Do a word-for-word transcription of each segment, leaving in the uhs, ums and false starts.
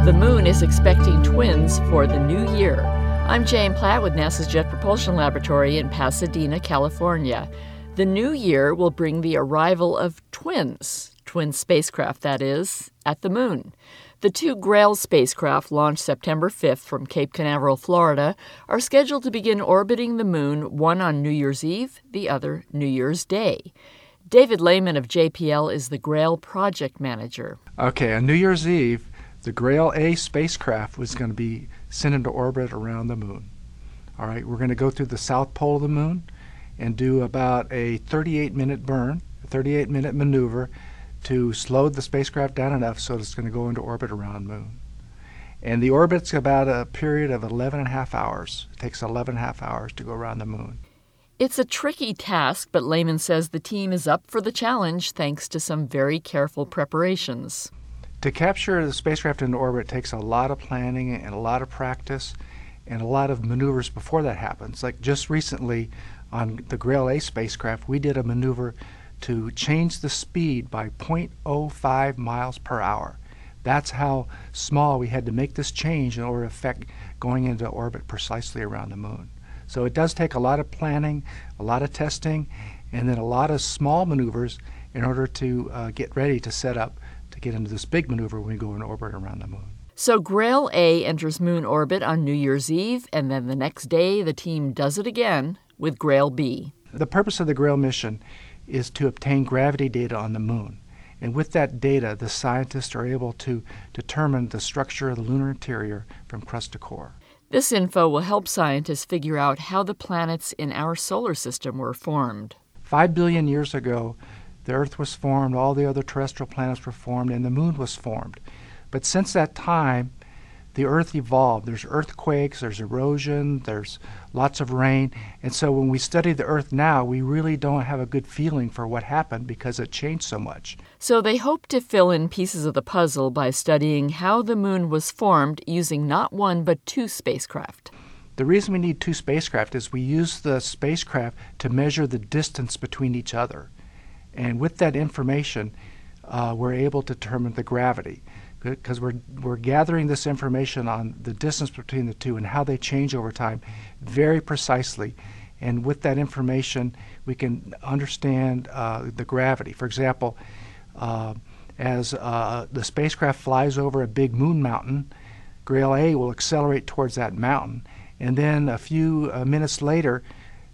The moon is expecting twins for the new year. I'm Jane Platt with NASA's Jet Propulsion Laboratory in Pasadena, California. The new year will bring the arrival of twins, twin spacecraft that is, at the moon. The two Grail spacecraft, launched September fifth from Cape Canaveral, Florida, are scheduled to begin orbiting the moon, one on New Year's Eve, the other New Year's Day. David Lehman of J P L is the Grail project manager. Okay, on New Year's Eve, the Grail A spacecraft was going to be sent into orbit around the moon. All right, we're going to go through the south pole of the moon and do about a thirty-eight minute burn, a thirty-eight minute maneuver to slow the spacecraft down enough so it's going to go into orbit around the moon. And the orbit's about a period of eleven and a half hours. It takes eleven and a half hours to go around the moon. It's a tricky task, but Lehman says the team is up for the challenge thanks to some very careful preparations. To capture the spacecraft into orbit takes a lot of planning and a lot of practice and a lot of maneuvers before that happens. Like just recently on the Grail A spacecraft, we did a maneuver to change the speed by zero point zero five miles per hour. That's how small we had to make this change in order to affect going into orbit precisely around the moon. So it does take a lot of planning, a lot of testing, and then a lot of small maneuvers in order to uh, get ready to set up to get into this big maneuver when we go in orbit around the moon. So Grail A enters moon orbit on New Year's Eve, and then the next day the team does it again with Grail B. The purpose of the Grail mission is to obtain gravity data on the moon. And with that data, the scientists are able to determine the structure of the lunar interior from crust to core. This info will help scientists figure out how the planets in our solar system were formed. Five billion years ago, the Earth was formed, all the other terrestrial planets were formed, and the moon was formed. But since that time, the Earth evolved. There's earthquakes, there's erosion, there's lots of rain. And so when we study the Earth now, we really don't have a good feeling for what happened because it changed so much. So they hope to fill in pieces of the puzzle by studying how the moon was formed using not one but two spacecraft. The reason we need two spacecraft is we use the spacecraft to measure the distance between each other. And with that information, uh, we're able to determine the gravity, because we're we're gathering this information on the distance between the two and how they change over time very precisely. And with that information, we can understand uh, the gravity. For example, uh, as uh, the spacecraft flies over a big moon mountain, Grail A will accelerate towards that mountain. And then a few uh, minutes later,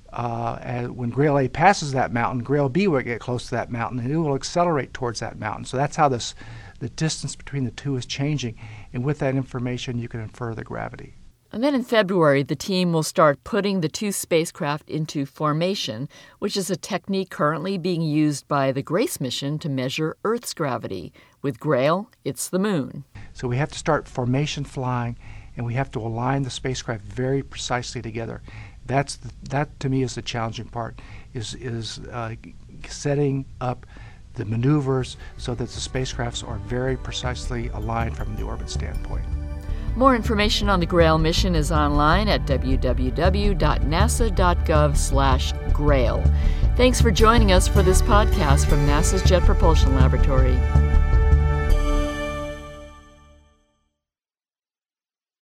Uh, as when Grail A passes that mountain, Grail B will get close to that mountain, and it will accelerate towards that mountain. So that's how this, the distance between the two is changing. And with that information, you can infer the gravity. And then in February, the team will start putting the two spacecraft into formation, which is a technique currently being used by the GRACE mission to measure Earth's gravity. With Grail, it's the moon. So we have to start formation flying, and we have to align the spacecraft very precisely together. That's the, that to me is the challenging part, is is uh, setting up the maneuvers so that the spacecrafts are very precisely aligned from the orbit standpoint. More information on the Grail mission is online at w w w dot nasa dot gov slash grail. Thanks for joining us for this podcast from NASA's Jet Propulsion Laboratory.